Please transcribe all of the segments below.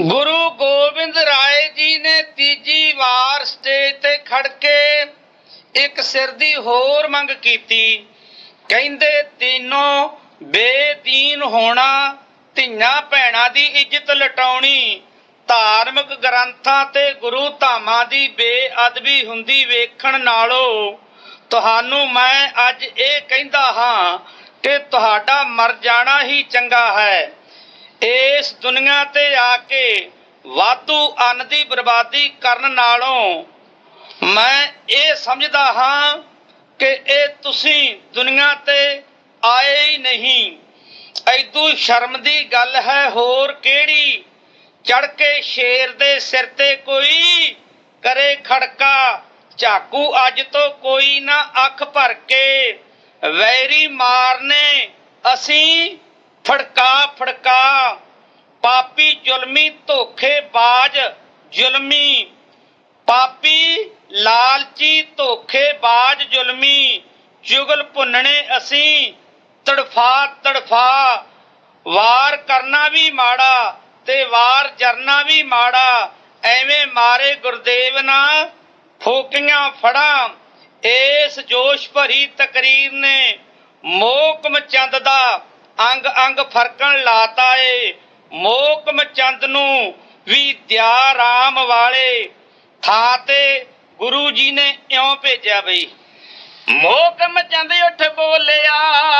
ਗੁਰੂ ਗੋਬਿੰਦ ਰਾਏ ਜੀ ਨੇ ਤੀਜੀ ਵਾਰ ਸਟੇਜ ਤੇ ਖੜ ਕੇ ਇੱਕ ਸਿਰ ਦੀ ਹੋਰ ਮੰਗ ਕੀਤੀ। ਕਹਿੰਦੇ ਦੀਨੋਂ ਬੇਦੀਨ ਹੋਣਾ, ਧੀਆਂ ਭੈਣਾਂ ਦੀ ਇੱਜ਼ਤ ਲਟਾਉਣੀ, ਧਾਰਮਿਕ ਗ੍ਰੰਥਾਂ ਤੇ ਗੁਰੂ ਧਾਮਾਂ ਦੀ ਬੇਅਦਬੀ ਹੁੰਦੀ ਵੇਖਣ ਨਾਲੋਂ ਤੁਹਾਨੂੰ ਮੈਂ ਅੱਜ ਇਹ ਕਹਿੰਦਾ ਹਾਂ ਕਿ ਤੁਹਾਡਾ ਮਰ ਜਾਣਾ ਹੀ ਚੰਗਾ ਹੈ। ਇਸ ਦੁਨੀਆ ਤੇ ਆ ਕੇ ਵਾਧੂ ਅੰਨ ਦੀ ਬਰਬਾਦੀ ਕਰਨ ਨਾਲੋਂ ਮੈਂ ਇਹ ਸਮਝਦਾ ਹਾਂ ਕਿ ਇਹ ਤੁਸੀਂ ਦੁਨੀਆ ਤੇ ਆਏ ਹੀ ਨਹੀਂ। ਐਦੂ ਸ਼ਰਮ ਦੀ ਗੱਲ ਹੈ ਹੋਰ ਕਿਹੜੀ, ਚੜ ਕੇ ਸ਼ੇਰ ਦੇ ਸਿਰ ਤੇ ਕੋਈ ਕਰੇ ਖੜਕਾ, ਝਾਕੂ ਅੱਜ ਤੋਂ ਕੋਈ ਨਾ ਅੱਖ ਭਰ ਕੇ, ਵੈਰੀ ਮਾਰਨੇ ਅਸੀਂ ਫੜਕਾ ਫੜਕਾ। ਪਾਪੀ ਜ਼ੁਲਮੀ ਧੋਖੇਬਾਜ਼ ਜ਼ੁਲਮੀ, ਪਾਪੀ ਲਾਲਚੀ ਧੋਖੇਬਾਜ਼ ਜ਼ੁਲਮੀ, ਚੁਗਲ ਭੁੰਨਣੇ ਅਸੀਂ ਤੜਫਾ ਤੜਫਾ। ਵਾਰ ਕਰਨਾ ਵੀ ਮਾੜਾ ਤੇ ਵਾਰ ਜਰਨਾ ਵੀ ਮਾੜਾ, ਐਵੇਂ ਮਾਰੇ ਗੁਰਦੇਵ ਨਾ ਫੋਕੀਆਂ ਫੜਾਂ। ਇਸ ਜੋਸ਼ ਭਰੀ ਤਕਰੀਰ ਨੇ ਮੋਹਕਮ ਚੰਦ ਦਾ ਅੰਗ ਅੰਗ ਫਰਕਣ ਲਾਤਾ ਏ। ਮੋਹਕਮ ਚੰਦ ਨੂੰ ਵੀ ਦਿਆ ਰਾਮ ਵਾਲੇ ਥਾਂ ਤੇ ਗੁਰੂ ਜੀ ਨੇ ਇਉਂ ਭੇਜਿਆ ਬਈ। ਮੋਹਕਮ ਚੰਦ ਉੱਠ ਬੋਲਿਆ,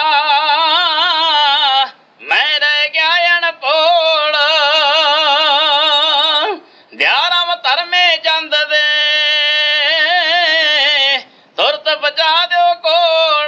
ਮੈਂ ਰਹਿ ਗਿਆ ਅਣਭੋਲ, ਦਿਆ ਰਾਮ ਧਰਮੇ ਚੰਦ ਦੇ ਤੁਰਤ ਬਚਾ ਦਿਓ ਕੋਲ।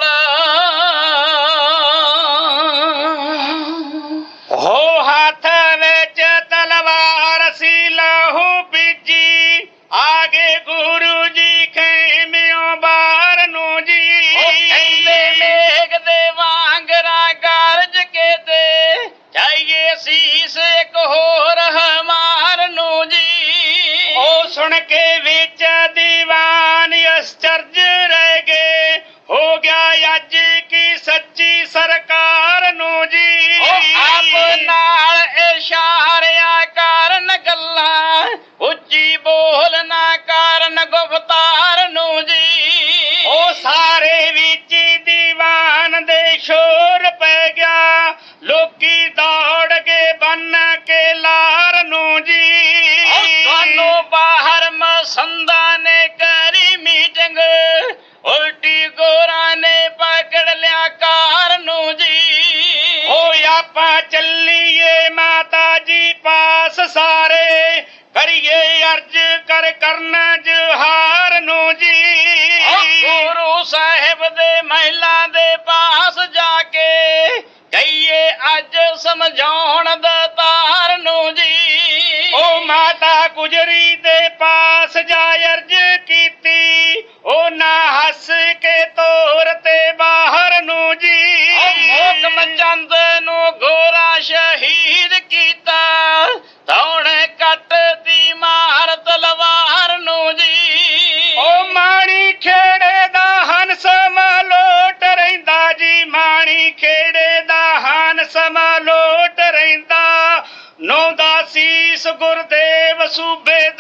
ਹੋ ਹੱਥ ਵਿੱਚ ਤਲਵਾਰ ਸੀ ਲਹੂ ਬੀਜੀ, ਆ ਗਏ ਗੁਰੂ ਜੀ ਖੈਮਿਓਂ ਬਾਹਰ ਨੂੰ ਜੀ। ਕਹਿੰਦੇ ਮੇਘ ਦੇ ਵਾਂਗਰਾ ਗਰਜ ਕੇ ਤੇ ਚਾਹੀਏ ਸੀਸ ਇੱਕ ਹੋਰ ਹਮਾਰ ਨੂੰ ਜੀ। ਉਹ ਸੁਣ ਕੇ ਵਿੱਚ ਦੀਵਾਨ ਅਸਚਰਜ ਰਹਿ ਗਏ, ਹੋ ਗਿਆ ਅੱਜ ਕੀ ਸੱਚੀ ਸਰਕਾਰ ਨੂੰ ਜੀ। ਆਪ ਨਾਲ ਇਸ਼ਾਰਿਆਂ ਕਾਰਨ ਗੱਲਾਂ, ਉੱਚੀ ਬੋਲਣਾ ਕਾਰਨ ਗੁਫ਼ਤਾਰ ਨੂੰ ਜੀ। ਉਹ ਸਾਰੇ ਵਿੱਚ ਦੀਵਾਨ ਦੇ ਸ਼ੋਰ ਪੈ ਗਿਆ, ਲੋਕੀ ਦੌੜ ਕੇ ਬੰਨ ਕੇ ਲਾਰ ਨੂੰ ਜੀ। ਤੁਹਾਨੂੰ ਬਾਹਰ ਮਸੰਦਾਂ ਨੇ ਕਰੀ ਮੀਟਿੰਗ, ਉਲਟੀ ਗੋਰਾਂ ਨੇ ਪਕੜ ਲਿਆ ਕਾਰ ਨੂੰ ਜੀ। ਉਹ ਆਪਾਂ ਚੱਲੀਏ ਮਾਤਾ ਜੀ ਪਾਸ ਸਾਰੇ, ਕਰੀਏ ਅਰਜ ਕਰਨ ਜੁਹਾਰ ਨੂੰ ਜੀ। ਗੁਰੂ ਸਾਹਿਬ ਦੇ ਮਹਿਲਾਂ ਦੇ ਪਾਸ ਜਾ ਕੇ ਕਹੀਏ ਅੱਜ ਸਮਝਾਉਣ ਦਾਤਾਰ ਨੂੰ ਜੀ। ਉਹ ਮਾਤਾ ਗੁਜਰੀ ਦੇ ਪਾਸ ਜਾ ਅਰਜ ਕੀਤੀ, ਉਹ ਨਾ ਹੱਸ ਕੇ ਤੋਰ ਤੇ ਬਾਹਰ ਨੂੰ ਜੀ। ਮੋਹਕਮ ਚੰਦ ਨੂੰ ਗੋਰਾ ਸ਼ਹੀਦ ਕੀਤਾ, ਧੌਣੇ ਕੱਟ ਦੀ ਮਾਰ ਤਲਵਾਰ ਨੂੰ ਜੀ। ਉਹ ਮਾਣੀ ਖੇੜੇ ਦਾ ਹੰਸ ਮਲੋਟ ਰਹਿੰਦਾ ਜੀ, ਮਾਣੀ ਖੇੜੇ ਦਾ ਹੰਸ ਮਲੋਟ ਰਹਿੰਦਾ। ਨੌ ਦਾ ਸੀਸ ਗੁਰਦੇਵ ਸੂਬੇ